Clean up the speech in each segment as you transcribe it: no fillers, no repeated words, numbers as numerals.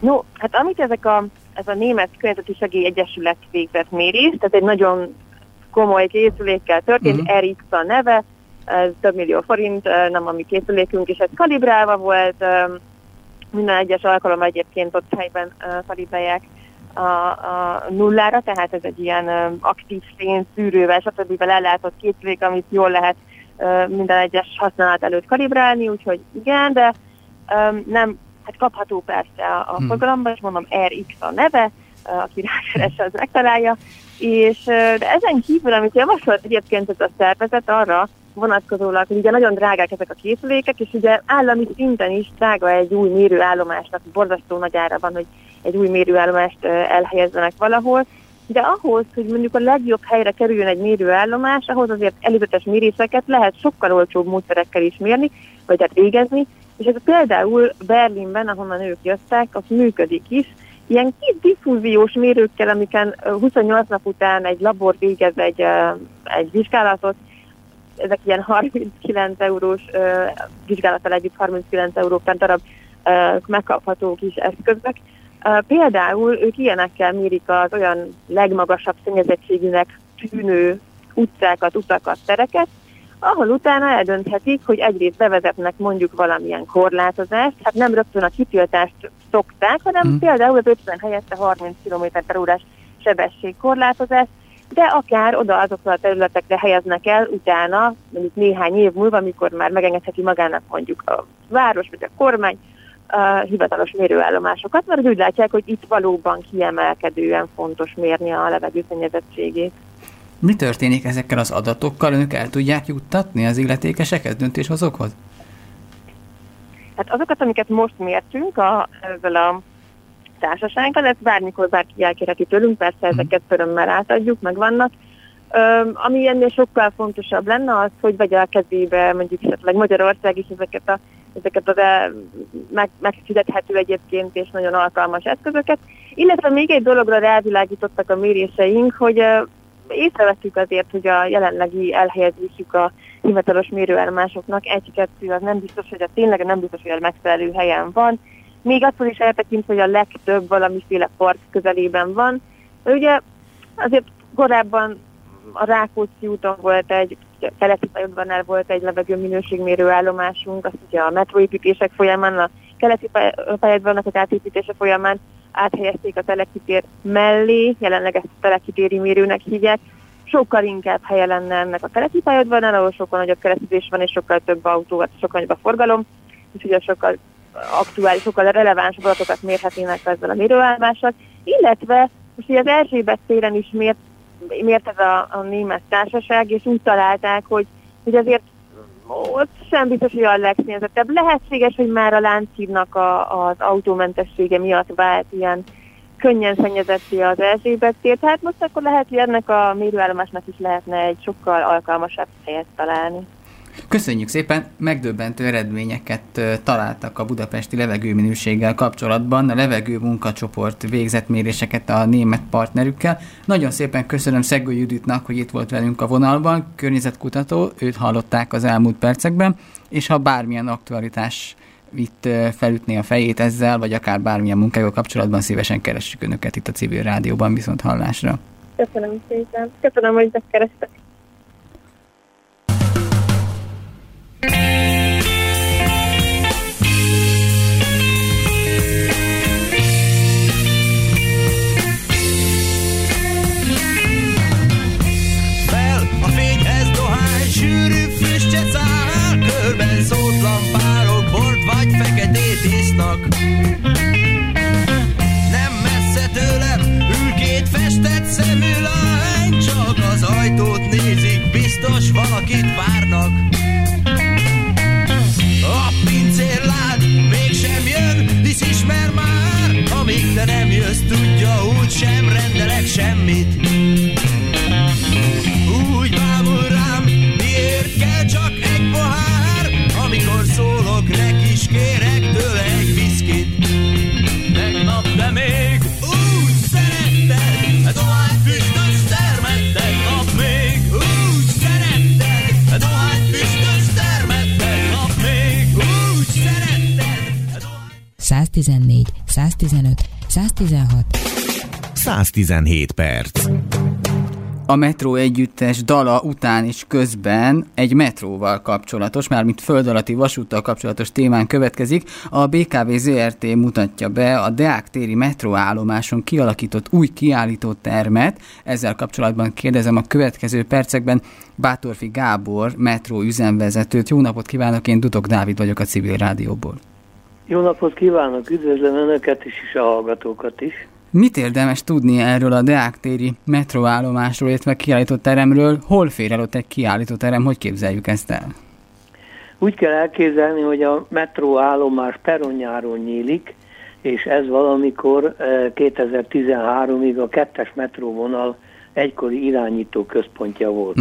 No, hát amit ez a Német Környezeti Segélyegyesület végzett mérés, tehát egy nagyon komoly készülékkel történt, RX a neve, ez több millió forint, nem a mi készülékünk, és ez kalibrálva volt, minden egyes alkalommal egyébként ott helyben kalibrálják a nullára, tehát ez egy ilyen aktív szén szűrővel, stb. Ellátott készülék, amit jól lehet minden egyes használat előtt kalibrálni, úgyhogy igen, de nem, hát kapható persze a forgalomban, és mondom RX a neve, aki rákeres, az megtalálja, és de ezen kívül, amit javasolt egyébként ez a szervezet arra vonatkozólag, hogy ugye nagyon drágák ezek a készülékek, és ugye állami szinten is drága egy új mérőállomásnak, borzasztó nagy ára van, hogy egy új mérőállomást elhelyezzenek valahol, de ahhoz, hogy mondjuk a legjobb helyre kerüljön egy mérőállomás, ahhoz azért előzetes méréseket lehet sokkal olcsóbb módszerekkel is mérni, vagy hát végezni, és ez például Berlinben, ahonnan ők jöttek, az működik is, ilyen kis diffúziós mérőkkel, amiken 28 nap után egy labor végez egy vizsgálatot, ezek ilyen 39 eurós vizsgálattal együtt 39 euró per darab megkapható kis eszközök. Például ők ilyenekkel mérik az olyan legmagasabb szennyezettségűnek tűnő utcákat, utakat, tereket, ahol utána eldönthetik, hogy egyrészt bevezetnek mondjuk valamilyen korlátozást, hát nem rögtön a kitiltást szokták, hanem például az 50 helyette 30 km/h sebességkorlátozást, de akár oda azokra a területekre helyeznek el utána, mondjuk néhány év múlva, amikor már megengedheti magának mondjuk a város vagy a kormány hivatalos mérőállomásokat, mert úgy látják, hogy itt valóban kiemelkedően fontos mérni a levegő szennyezettségét. Mi történik ezekkel az adatokkal? Önök el tudják juttatni az illetékesekhez, döntéshozókhoz? Hát azokat, amiket most mértünk ezzel a társasággal, ezt bármikor bárki elkérheti tőlünk, persze ezeket örömmel átadjuk, megvannak. Ami ennél sokkal fontosabb lenne az, hogy vegye a kezébe mondjuk esetleg Magyarország is ezeket az megfizethető egyébként és nagyon alkalmas eszközöket. Illetve még egy dologra rávilágítottak a méréseink, hogy észrevettük azért, hogy a jelenlegi elhelyezésük a hivatalos mérőállomásoknak egy-kettő, az nem biztos, hogy tényleg nem biztos, hogy a megfelelő helyen van. Még attól is eltekintve, hogy a legtöbb valamiféle park közelében van. De ugye azért korábban a Rákóczi úton volt egy, keleti pályaudvarnál volt egy levegőminőségmérő állomásunk, azt ugye a metróépítések folyamán, a keleti pályaudvarnak az átépítése folyamán áthelyezték a Telekitér mellé, jelenleg ezt a Telekitéri mérőnek hívják. Sokkal inkább helye lenne ennek a keleti pályaudvarnál, ahol sokkal nagyobb keresztezés van, és sokkal több autó, sokkal nagyobb a forgalom, és ugye sokkal aktuális, sokkal relevánsabb adatokat mérhetnének ezzel a mérőállomással, illetve most ugye az Erzsébet téren is mért ez a német társaság, és úgy találták, hogy azért ott sem biztos, hogy a legszennyezettebb. Lehetséges, hogy már a Lánchídnak az autómentessége miatt vált ilyen könnyen szennyezetté az Erzsébet tér, tehát most akkor lehet, hogy ennek a mérőállomásnak is lehetne egy sokkal alkalmasabb helyet találni. Köszönjük szépen! Megdöbbentő eredményeket találtak a budapesti levegőminőséggel kapcsolatban. A levegő munkacsoport végzett méréseket a német partnerükkel. Nagyon szépen köszönöm Szeggő Juditnak, hogy itt volt velünk a vonalban. Környezetkutató, őt hallották az elmúlt percekben, és ha bármilyen aktualitás itt felütné a fejét ezzel, vagy akár bármilyen munkájával kapcsolatban, szívesen keressük Önöket itt a Civil Rádióban, viszont hallásra. Köszönöm szépen! Köszönöm, hogy megkerestek! Sűrű füstje száll, körben szótlan párok bort vagy feketét isznak. Nem messze tőlem ül két festett szemű lány, csak az ajtót nézik, biztos valakit várnak. A pincérlány mégsem jön, hisz ismer már, amíg te nem jössz, tudja, úgysem rendelek semmit. Úgy bámul rám, miért kell csak egy pohár, amikor szólok neki, s kérek tőle egy viszkit. Tegnap te még úgy szeretted, dohányfüstös termet, tegnap még úgy szeretted, dohányfüstös termet, tegnap még úgy szeretted. 114, 115, 116, 117 perc. A metró együttes dala után és közben egy metróval kapcsolatos, mármint föld alatti vasúttal kapcsolatos témán következik. A BKV ZRT mutatja be a Deák téri metróállomáson kialakított új kiállítótermet. Ezzel kapcsolatban kérdezem a következő percekben Bátorfi Gábor metró üzemvezetőt. Jó napot kívánok, én Dutok Dávid vagyok a Civil Rádióból. Jó napot kívánok, üdvözlöm Önöket is, és a hallgatókat is. Mit érdemes tudni erről a Deák téri metróállomásról, illetve kiállítóteremről? Hol fér el ott egy kiállítóterem? Hogy képzeljük ezt el? Úgy kell elképzelni, hogy a metróállomás perronjáról nyílik, és ez valamikor 2013-ig a 2-es metróvonal egykori irányító központja volt.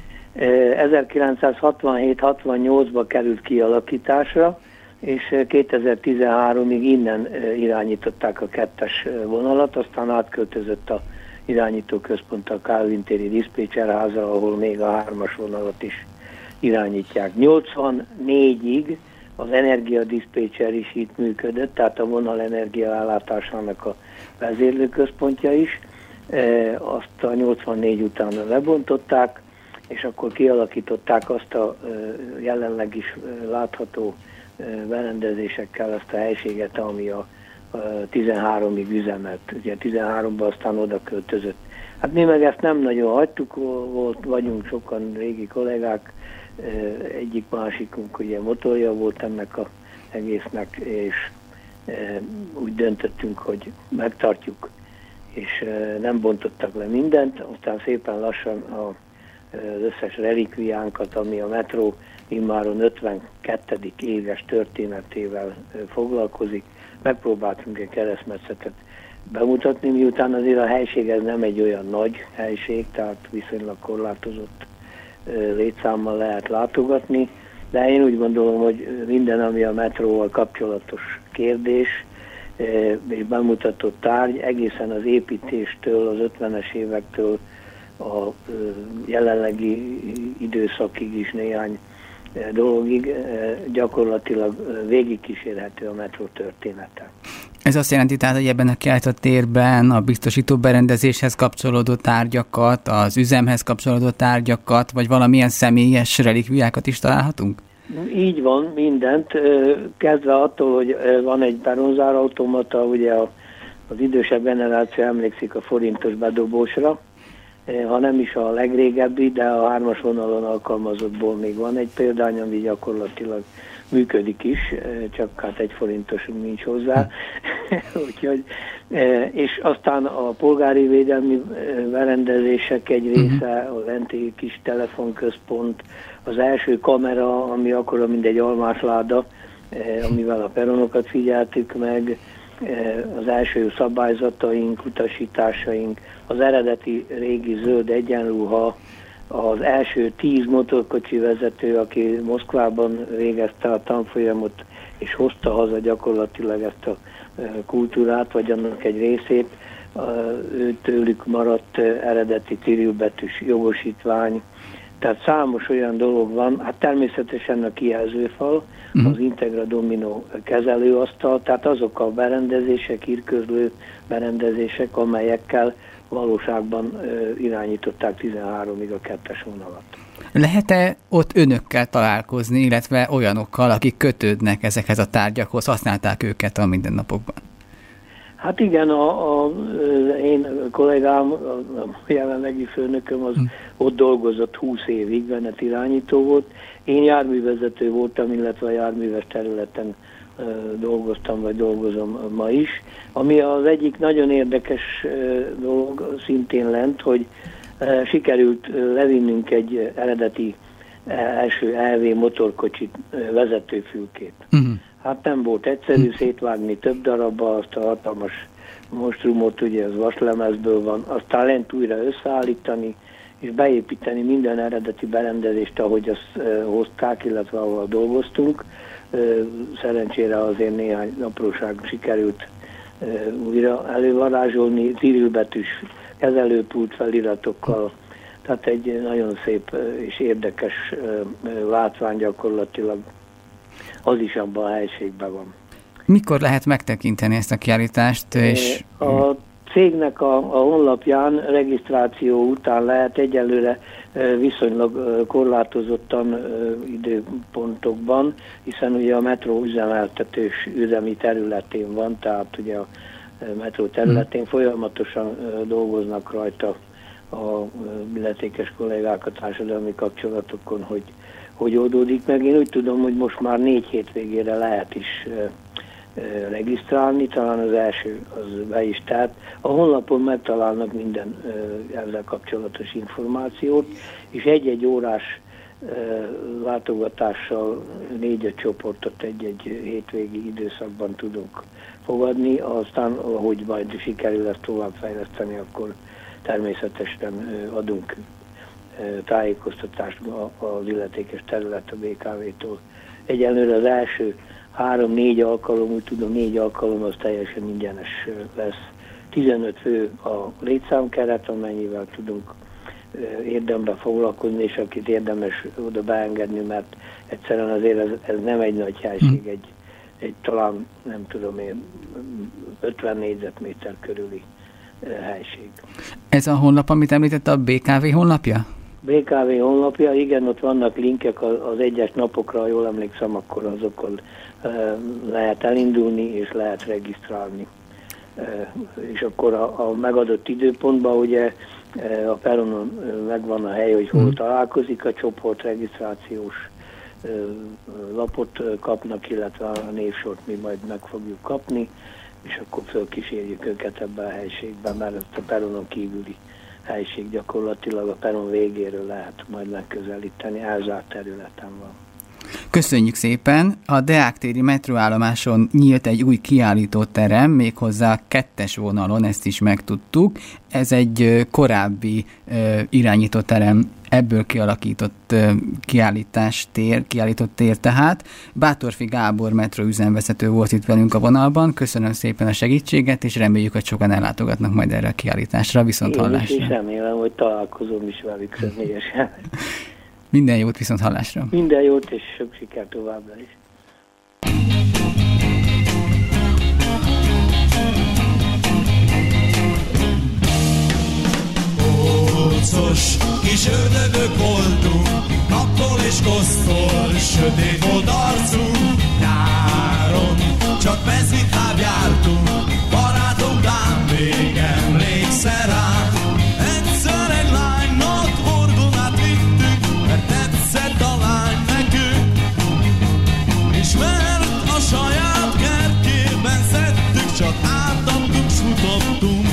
1967-68-ban került kialakításra, és 2013-ig innen irányították a 2-es vonalat, aztán átköltözött a irányító központ a Kálvin téri diszpécserházra, ahol még a 3-as vonalat is irányítják. 84-ig az energiadiszpécser is itt működött, tehát a vonal energiaellátásának a vezérlőközpontja is. Azt a 84 után lebontották, és akkor kialakították azt a jelenleg is látható berendezésekkel azt a helységet, ami a 13-ig üzemelt. Ugye 13-ban aztán oda költözött. Hát mi meg ezt nem nagyon hagytuk, vagyunk sokan régi kollégák, egyik másikunk ugye motorja volt ennek az egésznek, és úgy döntöttünk, hogy megtartjuk, és nem bontottak le mindent, aztán szépen lassan az összes relikviánkat, ami a metró immáron 52. éves történetével foglalkozik. Megpróbáltunk egy keresztmetszetet bemutatni, miután azért a helység ez nem egy olyan nagy helység, tehát viszonylag korlátozott létszámmal lehet látogatni, de én úgy gondolom, hogy minden, ami a metróval kapcsolatos kérdés és bemutatott tárgy, egészen az építéstől, az 50-es évektől a jelenlegi időszakig is néhány dologig gyakorlatilag végigkísérhető a metró története. Ez azt jelenti tehát, hogy ebben a kiállított térben a biztosító berendezéshez kapcsolódó tárgyakat, az üzemhez kapcsolódó tárgyakat, vagy valamilyen személyes relikviákat is találhatunk? Így van, mindent. Kezdve attól, hogy van egy peronzárautomata, ugye az idősebb generáció emlékszik a forintos bedobósra, ha nem is a legrégebbi, de a 3-as vonalon alkalmazottból még van egy példány, ami gyakorlatilag működik is, csak hát 1 forintosunk nincs hozzá. Úgyhogy, és aztán a polgári védelmi berendezések egy része, a lenti kis telefonközpont, az első kamera, ami akkora, mint egy almásláda, amivel a peronokat figyeltük meg, az első szabályzataink, utasításaink, az eredeti régi zöld egyenruha, az első 10 motorkocsi vezető, aki Moszkvában végezte a tanfolyamot, és hozta haza gyakorlatilag ezt a kultúrát, vagy annak egy részét, tőlük maradt eredeti cirilbetűs jogosítvány. Tehát számos olyan dolog van, hát természetesen a kijelzőfal, az Integra Domino kezelőasztal, tehát azok a berendezések, írközlő berendezések, amelyekkel valóságban irányították 13-ig a 2-es vonalat. Lehet-e ott önökkel találkozni, illetve olyanokkal, akik kötődnek ezekhez a tárgyakhoz, használták őket a mindennapokban? Hát igen, én kollégám, a jelenlegi főnököm, az ott dolgozott 20 évig, Venet irányító volt. Én járművezető voltam, illetve a járműves területen dolgoztam, vagy dolgozom ma is. Ami az egyik nagyon érdekes dolog szintén lent, hogy sikerült levinnünk egy eredeti első EV motorkocsit vezetőfülkét. Hát nem volt egyszerű szétvágni több darabba, azt a hatalmas monstrumot, ugye az vaslemezből van, aztán lent újra összeállítani, és beépíteni minden eredeti berendezést, ahogy azt hozták, illetve ahol dolgoztunk. Szerencsére azért néhány apróság sikerült újra elővarázsolni, cirilbetűs kezelőpult feliratokkal, tehát egy nagyon szép és érdekes látvány gyakorlatilag az is abban a helységben van. Mikor lehet megtekinteni ezt a kiállítást? És... A cégnek a honlapján regisztráció után lehet, egyelőre viszonylag korlátozottan időpontokban, hiszen ugye a metró üzemeltetős üzemi területén van, tehát ugye a metró területén folyamatosan dolgoznak rajta a illetékes kollégák a társadalmi kapcsolatokon, hogy oldódik meg. Én úgy tudom, hogy most már 4 hétvégére lehet is regisztrálni, talán az első az be is telt. A honlapon megtalálnak minden ezzel kapcsolatos információt, és egy-egy órás látogatással 4 csoportot egy-egy hétvégi időszakban tudunk fogadni, aztán ahogy majd sikerül ezt továbbfejleszteni, akkor természetesen adunk tájékoztatást az illetékes terület a BKV-tól. Egyelőre az első 3-4 alkalom, úgy tudom 4 alkalom az teljesen ingyenes lesz. 15 fő a létszámkeret, amennyivel tudunk érdemben foglalkozni, és akit érdemes oda beengedni, mert egyszerűen azért ez nem egy nagy helység, egy talán nem tudom én 50 négyzetméter körüli helység. Ez a honlap, amit említett, a BKV honlapja? BKV honlapja, igen, ott vannak linkek az egyes napokra, ha jól emlékszem, akkor azokon lehet elindulni és lehet regisztrálni. És akkor a megadott időpontban ugye a peronon megvan a hely, hogy hol találkozik a csoport, regisztrációs lapot kapnak, illetve a névsort mi majd meg fogjuk kapni, és akkor fölkísérjük őket ebben a helységben, mert ezt a peronon kívüli helység gyakorlatilag a peron végéről lehet majd megközelíteni, elzárt területen van. Köszönjük szépen! A Deák téri metróállomáson nyílt egy új kiállítóterem, méghozzá 2-es vonalon, ezt is megtudtuk. Ez egy korábbi irányítóterem, ebből kialakított kiállított tér tehát. Bátorfi Gábor metró üzemvezető volt itt velünk a vonalban. Köszönöm szépen a segítséget, és reméljük, hogy sokan ellátogatnak majd erre a kiállításra. Viszont hallásra. Én is remélem, hogy találkozom is velük személyesen. Minden jót, viszont hallásra. Minden jót, és sok sikert továbbra is. Ócos kis ördögök voltunk, naptól és kosztól, sötét volt arcunk. Nyáron csak mezitláb jártunk, barátunk ám még emlékszel rám. Egyszer egy lánynak orgonát vittük, mert tetszett a lány nekünk, és mert a saját kertjében szedtük, csak átadtuk, s futottunk.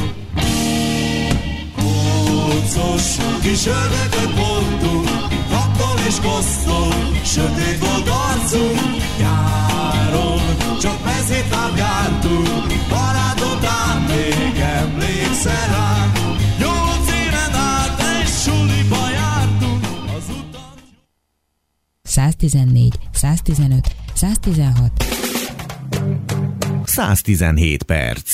Kócos kis ördögök voltunk, naptól és kosztól, sötét volt arcunk. Nyáron csak mezitláb jártunk, barátot ám még emlékszel rám. 8 éven át egy suliba jártunk, az utat... 114, 115, 116 117 perc.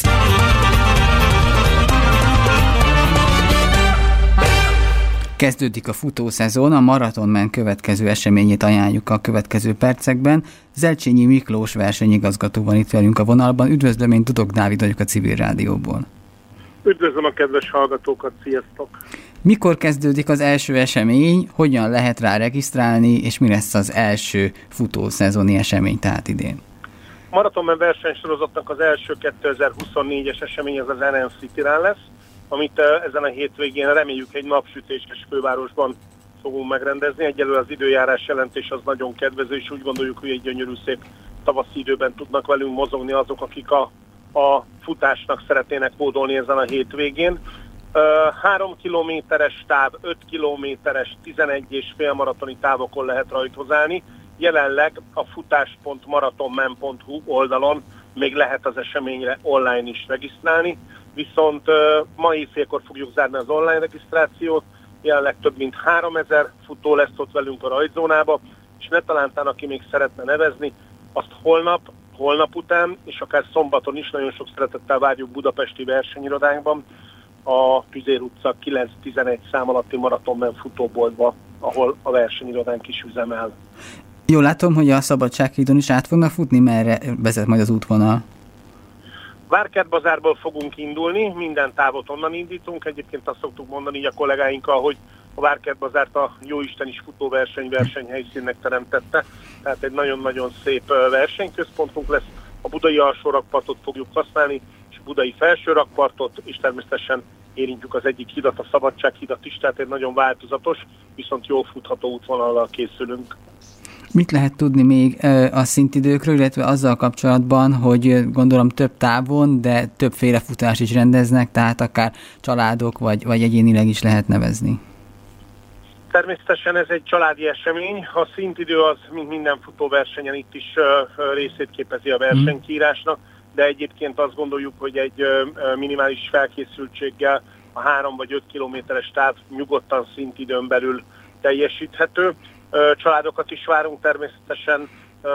Kezdődik a futószezon, a Marathonman következő eseményét ajánljuk a következő percekben. Zelcsényi Miklós versenyigazgató van itt velünk a vonalban. Üdvözlöm, én Dudok Dávid vagyok a Civil Rádióból. Üdvözlöm a kedves hallgatókat, sziasztok! Mikor kezdődik az első esemény, hogyan lehet rá regisztrálni, és mi lesz az első futószezoni esemény tehát idén? A Marathonman versenysorozatnak az első 2024-es esemény az NN City Run lesz, amit ezen a hétvégén reméljük egy napsütéses fővárosban fogunk megrendezni. Egyelőre az időjárás jelentés az nagyon kedvező, és úgy gondoljuk, hogy egy gyönyörű szép tavaszi időben tudnak velünk mozogni azok, akik a futásnak szeretnének módolni ezen a hétvégén. 3 kilométeres táv, 5 kilométeres, 11 és fél maratoni távokon lehet rajthoz állni. Jelenleg a futás.marathonman.hu oldalon még lehet az eseményre online is regisztrálni, viszont ma éjfélkor fogjuk zárni az online regisztrációt, jelenleg több mint 3000 futó lesz ott velünk a rajtzónába, és ne talántán, aki még szeretne nevezni, azt holnap után, és akár szombaton is nagyon sok szeretettel várjuk budapesti versenyirodánkban, a Tüzér utca 9-11 szám alatti Marathonman futóboltba, ahol a versenyirodánk is üzemel. Jól látom, hogy a Szabadsághídon is át fognak futni, merre vezet majd az útvonal? Várkertbazárból fogunk indulni, minden távot onnan indítunk. Egyébként azt szoktuk mondani így a kollégáinkkal, hogy a Várkertbazárt a jóisten is futóverseny versenyhelyszínnek teremtette. Tehát egy nagyon-nagyon szép versenyközpontunk lesz. A budai alsó rakpartot fogjuk használni, és a budai felső rakpartot, és természetesen érintjük az egyik hidat, a Szabadsághidat is, tehát egy nagyon változatos, viszont jól futható útvonallal készülünk. Mit lehet tudni még a szintidőkről, illetve azzal kapcsolatban, hogy gondolom több távon, de többféle futást is rendeznek, tehát akár családok vagy egyénileg is lehet nevezni? Természetesen ez egy családi esemény. A szintidő az, mint minden futóversenyen, itt is részét képezi a versenykiírásnak, de egyébként azt gondoljuk, hogy egy minimális felkészültséggel a 3 vagy 5 kilométeres táv nyugodtan szintidőn belül teljesíthető. Családokat is várunk természetesen,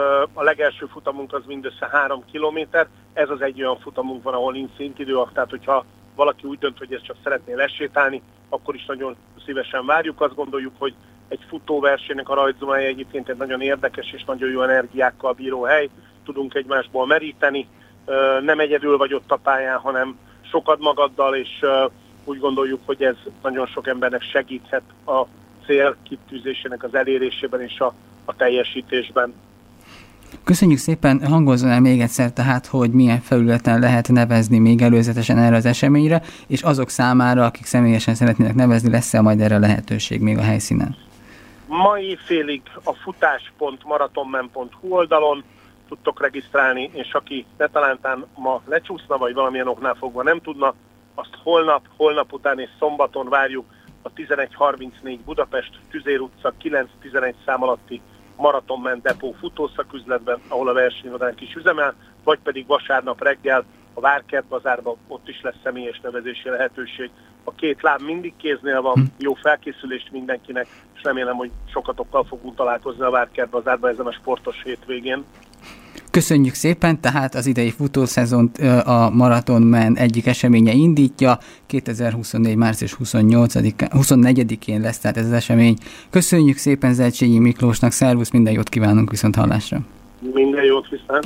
a legelső futamunk az mindössze 3 kilométer, ez az egy olyan futamunk van, ahol nincs szintidő, tehát hogyha valaki úgy dönt, hogy ezt csak szeretné lesétálni, akkor is nagyon szívesen várjuk. Azt gondoljuk, hogy egy futóversenynek a rajtzumája egyébként egy nagyon érdekes és nagyon jó energiákkal bíró hely, tudunk egymásból meríteni, nem egyedül vagy ott a pályán, hanem sokat magaddal, és úgy gondoljuk, hogy ez nagyon sok embernek segíthet a cél kitűzésének az elérésében és a teljesítésben. Köszönjük szépen, hangozzon el még egyszer tehát, hogy milyen felületen lehet nevezni még előzetesen erre az eseményre, és azok számára, akik személyesen szeretnének nevezni, lesz-e majd erre lehetőség még a helyszínen? Mai félig a futás.maratonman.hu oldalon tudtok regisztrálni, és aki netalántán ma lecsúszna, vagy valamilyen oknál fogva nem tudna, azt holnap után és szombaton várjuk a 11:34 Budapest, Tüzér utca 9-11 szám alatti Maratonman depó futószaküzletben, ahol a versenyvadánk is üzemel, vagy pedig vasárnap reggel a Várkertbazárban, ott is lesz személyes nevezési lehetőség. A 2 láb mindig kéznél van, jó felkészülést mindenkinek, és remélem, hogy sokatokkal fogunk találkozni a Várkertbazárban ezen a sportos hétvégén. Köszönjük szépen, tehát az idei futószezont a Maratonman egyik eseménye indítja, 2024. március 24-én lesz tehát ez az esemény. Köszönjük szépen Zelcsényi Miklósnak, szervusz, minden jót kívánunk, viszont hallásra. Minden jót, viszont.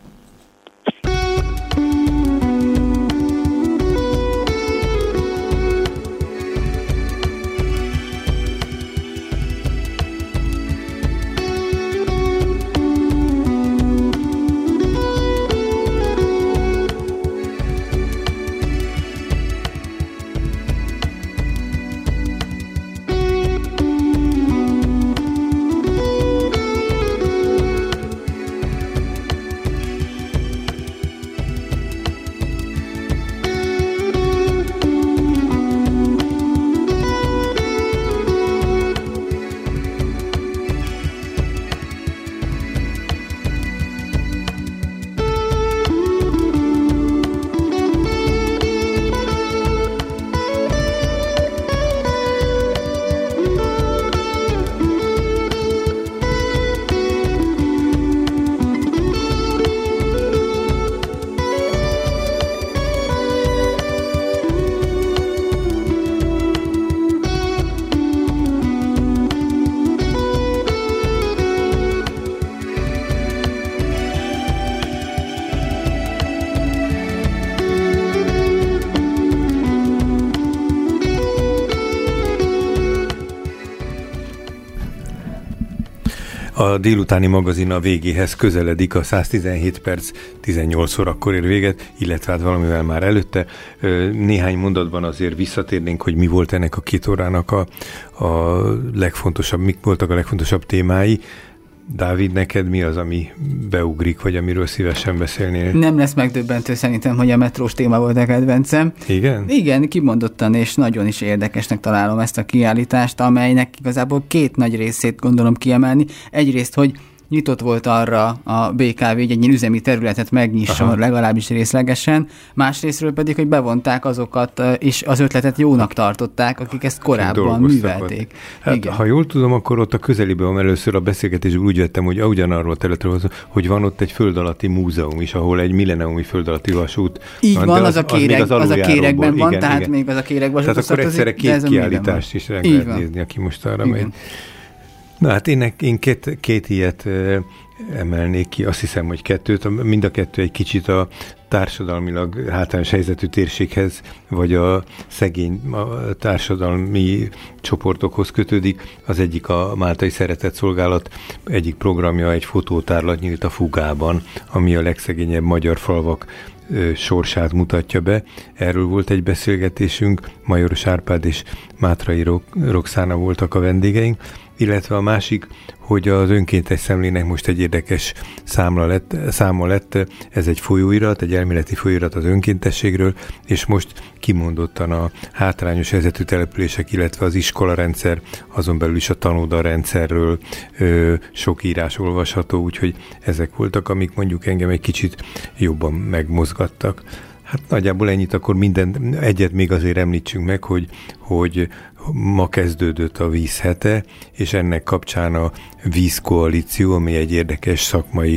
A délutáni magazin a végéhez közeledik, a 117 perc 18 órakor ér véget, illetve hát valamivel már előtte. Néhány mondatban azért visszatérnénk, hogy mi volt ennek a 2 órának a legfontosabb, mik voltak a legfontosabb témái. Dávid, neked mi az, ami beugrik, vagy amiről szívesen beszélnél? Nem lesz megdöbbentő szerintem, hogy a metrós téma volt a kedvencem. Igen? Igen, kimondottan, és nagyon is érdekesnek találom ezt a kiállítást, amelynek igazából 2 nagy részét gondolom kiemelni. Egyrészt, hogy nyitott volt arra a BKV, hogy egy ilyen üzemi területet megnyisson, aha, legalábbis részlegesen, másrésztről pedig, hogy bevonták azokat, és az ötletet jónak tartották, akik ezt korábban művelték. Hát, ha jól tudom, akkor ott a közelében először a beszélgetésből úgy vettem, hogy ugyanarról a területről, hogy van ott egy föld alatti múzeum is, ahol egy milleniumi föld alatti vasút. Így van, az a kéregben van, tehát igen. Még az a kéregvasút. Tehát akkor egyszerre 2 kiállítást is el lehet nézni, aki most arra megy. Na hát én két ilyet emelnék ki, azt hiszem, hogy kettőt, mind a kettő egy kicsit a társadalmilag hátrányos helyzetű térséghez, vagy a szegény társadalmi csoportokhoz kötődik. Az egyik a Máltai Szeretetszolgálat egyik programja, egy fotótárlat nyílt a Fugában, ami a legszegényebb magyar falvak sorsát mutatja be. Erről volt egy beszélgetésünk, Majoros Árpád és Mátrai Roxana voltak a vendégeink, illetve a másik, hogy az önkéntes szemlének most egy érdekes száma lett, ez egy folyóirat, egy elméleti folyóirat az önkéntességről, és most kimondottan a hátrányos helyzetű települések, illetve az iskolarendszer, azon belül is a tanódarendszerről sok írás olvasható, úgyhogy ezek voltak, amik mondjuk engem egy kicsit jobban megmozgattak. Hát nagyjából ennyit, akkor egyet még azért említsünk meg, hogy ma kezdődött a víz hete, és ennek kapcsán a vízkoalíció, ami egy érdekes szakmai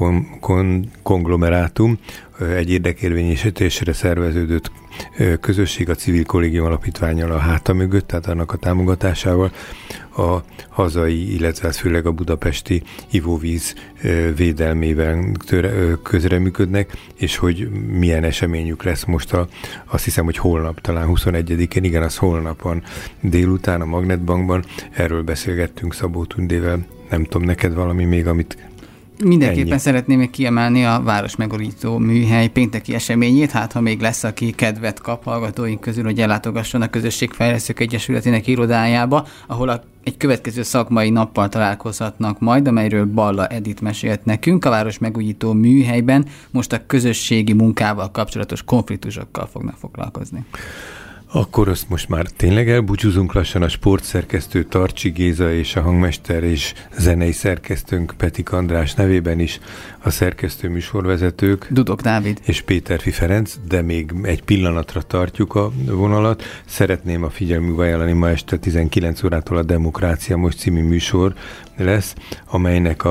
konglomerátum, egy érdekérvényesítésre szerveződött közösség a Civil Kollégium Alapítvánnyal a háta mögött, tehát annak a támogatásával a hazai, illetve főleg a budapesti ivóvíz védelmében közreműködnek, és hogy milyen eseményük lesz most azt hiszem, hogy holnap, talán 21-én, igen, az holnap van délután a Magnetbankban. Erről beszélgettünk Szabó Tündével. Nem tudom, neked valami még, amit mindenképpen ennyi. Szeretném még kiemelni a Városmegújító Műhely pénteki eseményét, hát ha még lesz, aki kedvet kap hallgatóink közül, hogy ellátogasson a Közösségfejlesztők Egyesületének irodájába, ahol egy következő szakmai nappal találkozhatnak majd, amelyről Balla Edit mesélt nekünk. A Városmegújító Műhelyben most a közösségi munkával kapcsolatos konfliktusokkal fognak foglalkozni. Akkor azt most már tényleg elbúcsúzunk lassan, a sportszerkesztő Tarcsi Géza és a hangmester és zenei szerkesztőnk Petik András nevében is, a szerkesztő műsorvezetők Dudok Dávid és Péterfi Ferenc, de még egy pillanatra tartjuk a vonalat. Szeretném a figyelmükbe ajánlani, ma este 19 órától a Demokrácia Most című műsor lesz, amelynek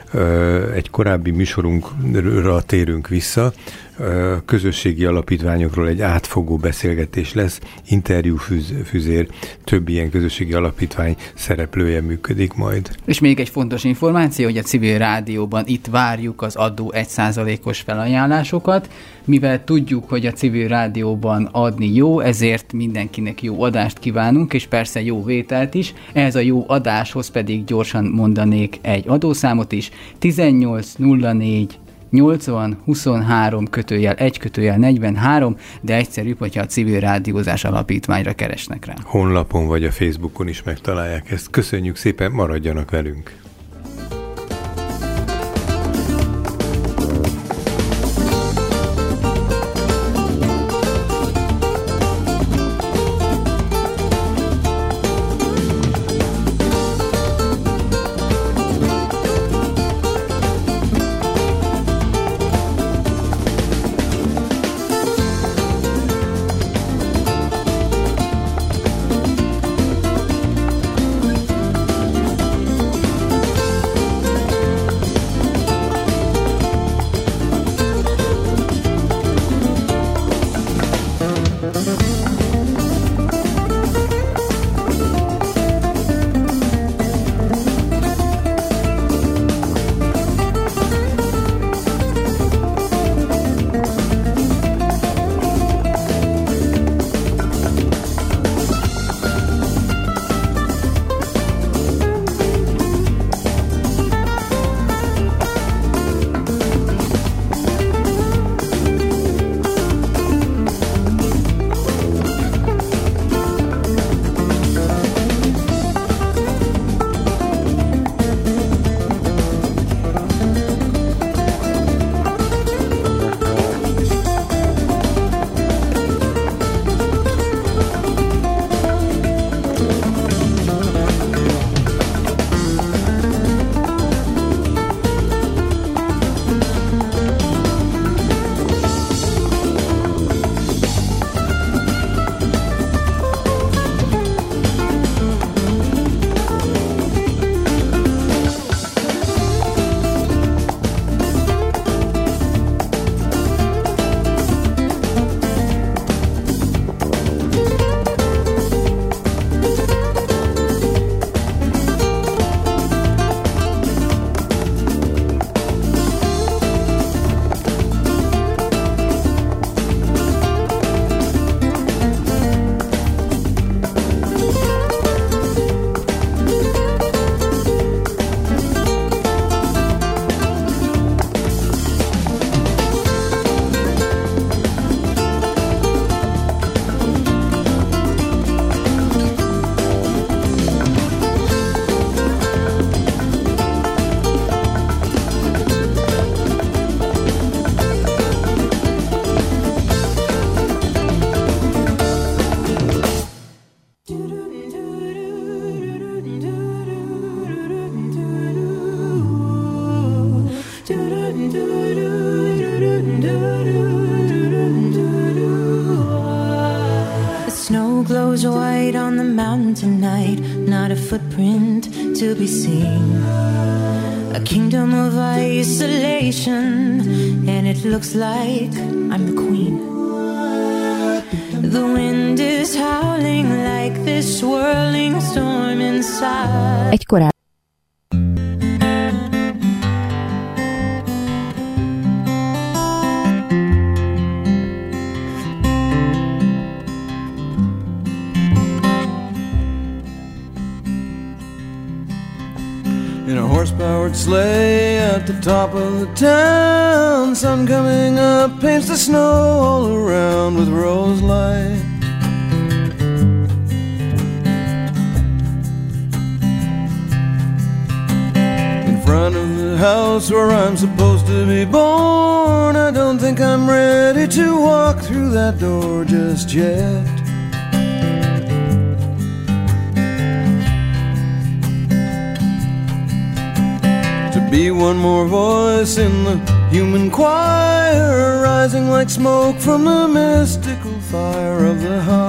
egy korábbi műsorunkra térünk vissza. Közösségi alapítványokról egy átfogó beszélgetés lesz, interjúfüzér, több ilyen közösségi alapítvány szereplője működik majd. És még egy fontos információ, hogy a Civil Rádióban itt várjuk az adó 1%-os felajánlásokat, mivel tudjuk, hogy a Civil Rádióban adni jó, ezért mindenkinek jó adást kívánunk, és persze jó vételt is. Ehhez a jó adáshoz pedig gyorsan mondanék egy adószámot is, 1804 80 23 /1 43, de egyszerűbb, hogyha a Civil Rádiózás Alapítványra keresnek rá. Honlapon vagy a Facebookon is megtalálják ezt. Köszönjük szépen, maradjanak velünk! moon glows white on the mountain tonight, not a footprint to be seen. A kingdom of isolation, and it looks like I'm the queen. The wind is howling like this swirling storm inside. Egy korábbi in a horse-powered sleigh at the top of the town. Sun coming up paints the snow all around with rose light. In front of the house where I'm supposed to be born, I don't think I'm ready to walk through that door just yet. Be one more voice in the human choir, rising like smoke from the mystical fire of the heart.